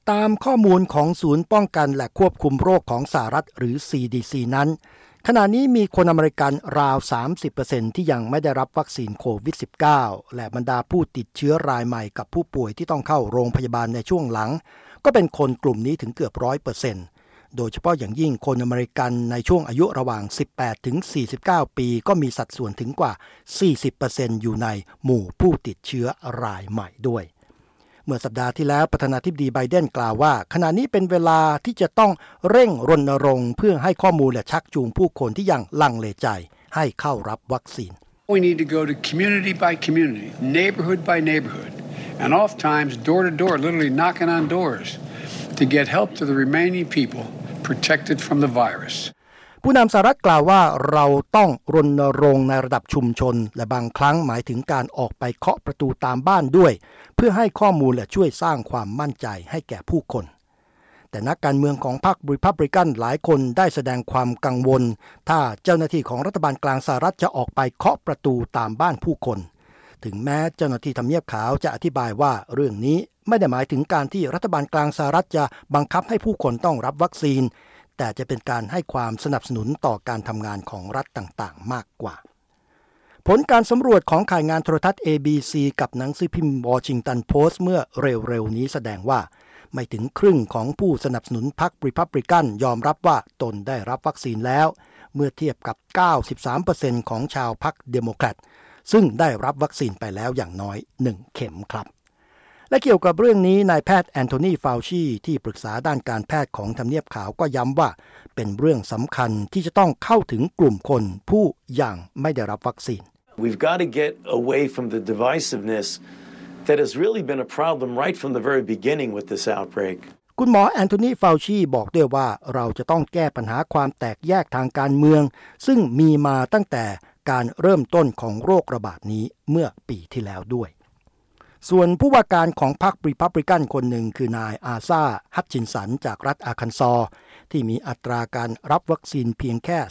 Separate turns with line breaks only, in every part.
ตามข้อมูลของศูนย์ป้องกันและควบคุมโรคของสหรัฐหรือ CDC นั้นขณะนี้มีคนอเมริกันราว 30% ที่ยังไม่ได้รับวัคซีนโควิด -19 และบรรดาผู้ติดเชื้อรายใหม่กับผู้ป่วยที่ต้องเข้าโรงพยาบาลในช่วงหลังก็เป็นคนกลุ่มนี้ถึงเกือบ 100%โดยเฉพาะอย่างยิ่งคนอเมริกันในช่วงอายุระหว่าง 18 ถึง 49 ปีก็มีสัดส่วนถึงกว่า 40% อยู่ในหมู่ผู้ติดเชื้อรายใหม่ด้วยเมื่อสัปดาห์ที่แล้วประธานาธิบดีไบเดนกล่าวว่าขณะนี้เป็นเวลาที่จะต้องเร่งรณรงค์เพื่อให้ข้อมูลและชักจูงผู้คนที่ยังลังเลใจให้เข้ารับวัคซีน
We need to go to community by community, neighborhood by neighborhood, and oftentimes door to door, literally knocking on doors to get help to the remaining people protected from the virus.
ผู้นำสหรัฐกล่าวว่าเราต้องรณรงค์ในระดับชุมชนและบางครั้งหมายถึงการออกไปเคาะประตูตามบ้านด้วยเพื่อให้ข้อมูลและช่วยสร้างความมั่นใจให้แก่ผู้คนแต่นักการเมืองของพรรครีพับลิกันหลายคนได้แสดงความกังวลถ้าเจ้าหน้าที่ของรัฐบาลกลางสหรัฐจะออกไปเคาะประตูตามบ้านผู้คนถึงแม้เจ้าหน้าที่ทำเนียบขาวจะอธิบายว่าเรื่องนี้ไม่ได้หมายถึงการที่รัฐบาลกลางสหรัฐจะบังคับให้ผู้คนต้องรับวัคซีนแต่จะเป็นการให้ความสนับสนุนต่อการทำงานของรัฐต่างๆมากกว่าผลการสำรวจของข่ายงานโทรทัศน์ ABC กับหนังสือพิมพ์ Washington Post เมื่อเร็วๆนี้แสดงว่าไม่ถึงครึ่งของผู้สนับสนุนพรรครีพับลิกันยอมรับว่าตนได้รับวัคซีนแล้วเมื่อเทียบกับ 93% ของชาวพรรคเดโมแครตซึ่งได้รับวัคซีนไปแล้วอย่างน้อย1เข็มครับและเกี่ยวกับเรื่องนี้นายแพทย์แอนโทนี ฟาวชีที่ปรึกษาด้านการแพทย์ของทำเนียบขาวก็ย้ำว่าเป็นเรื่องสำคัญที่จะต้องเข้าถึงกลุ่มคนผู้ยังไม่ได้รับวัคซีน
We've got to get away from the divisiveness that has really been a problem right from the very beginning with this outbreak.
คุณหมอแอนโทนี ฟาวชีบอกด้วยว่าเราจะต้องแก้ปัญหาความแตกแยกทางการเมืองซึ่งมีมาตั้งแต่การเริ่มต้นของโรคระบาดนี้เมื่อปีที่แล้วด้วยส่วนผู้ว่าการของพรรครีพับลิกันคนหนึ่งคือนายอาซา ฮัตชินสันจากรัฐอาร์คันซอสที่มีอัตราการรับวัคซีนเพียงแค่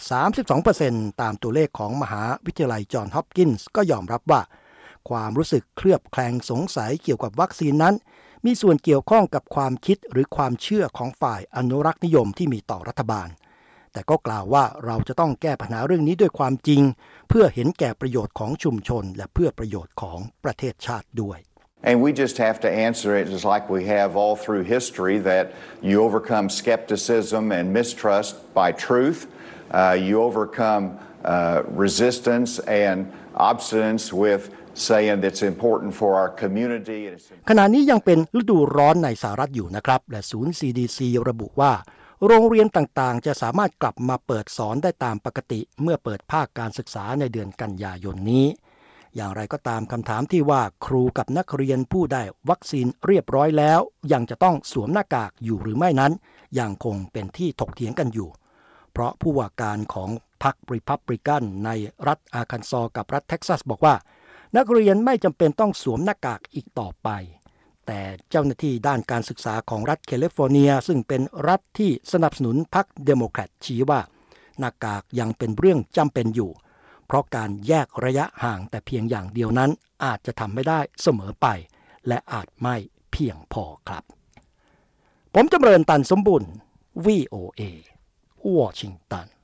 32% ตามตัวเลขของมหาวิทยาลัยจอห์นส์ฮอปกินส์ก็ยอมรับว่าความรู้สึกเคลือบแคลงสงสัยเกี่ยวกับวัคซีนนั้นมีส่วนเกี่ยวข้องกับความคิดหรือความเชื่อของฝ่ายอนุรักษ์นิยมที่มีต่อรัฐบาลแต่ก็กล่าวว่าเราจะต้องแก้ปัญหาเรื่องนี้ด้วยความจริงเพื่อเห็นแก่ประโยชน์ของชุมชนและเพื่อประโยชน์ของประเทศชาติด้วย
And we just have to answer it just like we have all through history that you overcome skepticism and mistrust by truth. You overcome resistance and obstinance with saying that's important for our community.
ขณะนี้ยังเป็นฤดูร้อนในสหรัฐอยู่นะครับและศูนย์ CDC ระบุว่าโรงเรียนต่างๆจะสามารถกลับมาเปิดสอนได้ตามปกติเมื่อเปิดภาคการศึกษาในเดือนกันยายนนี้อย่างไรก็ตามคำถามที่ว่าครูกับนักเรียนผู้ได้วัคซีนเรียบร้อยแล้วยังจะต้องสวมหน้ากากอยู่หรือไม่นั้นยังคงเป็นที่ถกเถียงกันอยู่เพราะผู้ว่าการของพรรครีพับลิกันในรัฐอาร์คันซอกับรัฐเท็กซัสบอกว่านักเรียนไม่จำเป็นต้องสวมหน้ากากอีกต่อไปแต่เจ้าหน้าที่ด้านการศึกษาของรัฐแคลิฟอร์เนียซึ่งเป็นรัฐที่สนับสนุนพรรคเดโมแครตชี้ว่าหน้ากากยังเป็นเรื่องจำเป็นอยู่เพราะการแยกระยะห่างแต่เพียงอย่างเดียวนั้นอาจจะทำไม่ได้เสมอไปและอาจไม่เพียงพอครับผมจำเริญตันสมบุญ VOA วอชิงตัน